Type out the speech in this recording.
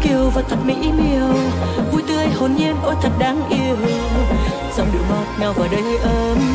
kiều và thật mỹ miều, vui tươi hồn nhiên ôi thật đáng yêu. Giọng điệu ngọt ngào và đầy hơi ấm,